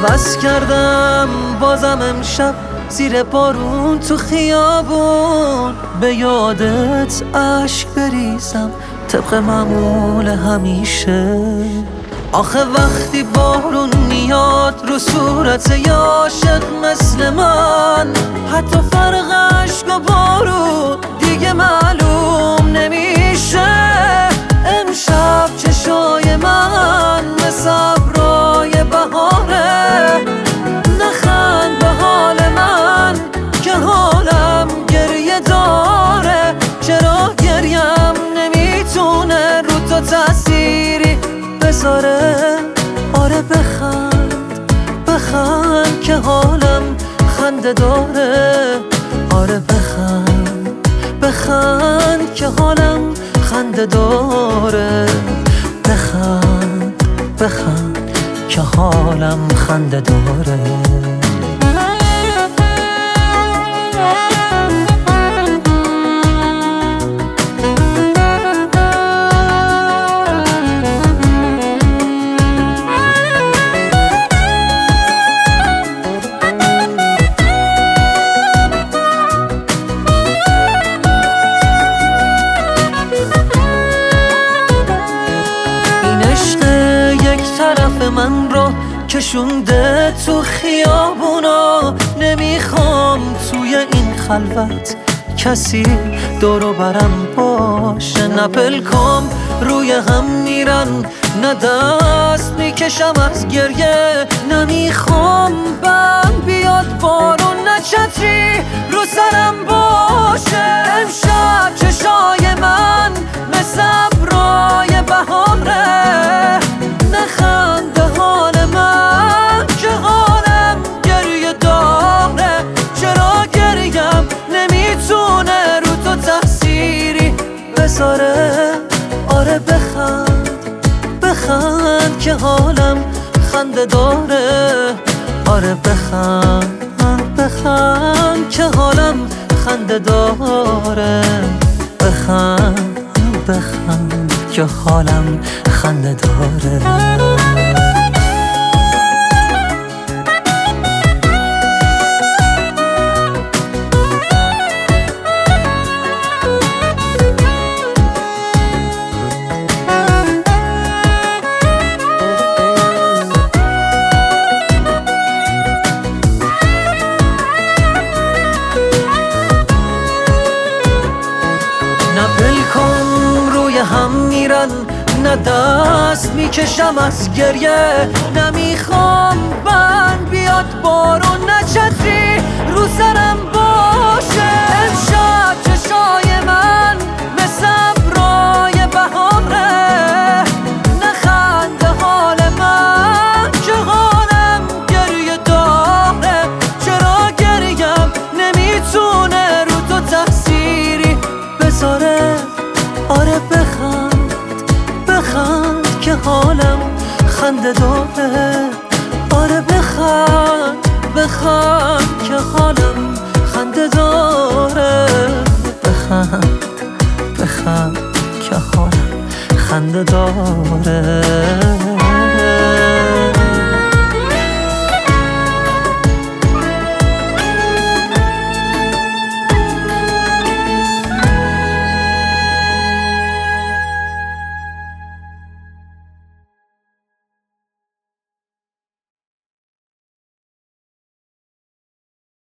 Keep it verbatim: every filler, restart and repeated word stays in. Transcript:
عوض کردم بازم امشب زیر بارون تو خیابون، به یادت عشق بریزم طبق معمول همیشه. آخه وقتی بارون میاد رو صورت یه عاشق مثل من، حتی فرق عشق و بارون دیگه معلوم نمیشه. امشب چشای من مثل ابرای بهاره، نخند به حال من که حالم گریه داره. چرا گریم نمیتونه رو تو تأثیری بذاره؟ آره بخند بخند که حالم خنده داره. آره بخند بخند که حالم خنده داره. بخند بخند که حالم خنده داره. طرف من رو کشونده تو خیابونا، نمیخوام توی این خلوت کسی دورو برم باشه. نه پلکام روی هم میرن، نه دست میکشم از گریه. نمیخوام بم بیاد بارون، نه چتری رو سرم باشه. امشب چشای من مثل ابرای بهاره، نخند به حال من که حالم گریه داره. چرا گریم نمیتونه رو تو تأثیری بذاره؟ آره بخند بخند که حالم خنده داره. آره بخند بخند که حالم خنده داره. بخند بخند که حالم خنده داره. نه پلکام روی هم میرن، نه دست میکشم از گریه. نمیخوام بند بیاد بارون، نه چتری رو سرم باشه. امشب چشای من مثل ابرای بهاره، نخند حال من که حالم گریه داره. چرا گریم نمیتونه رو تو تأثیری بذاره؟ آره بخند بخند که حالم خنده داره. آره بخند بخند که حالم خنده داره. بخند بخند که حالم خنده داره.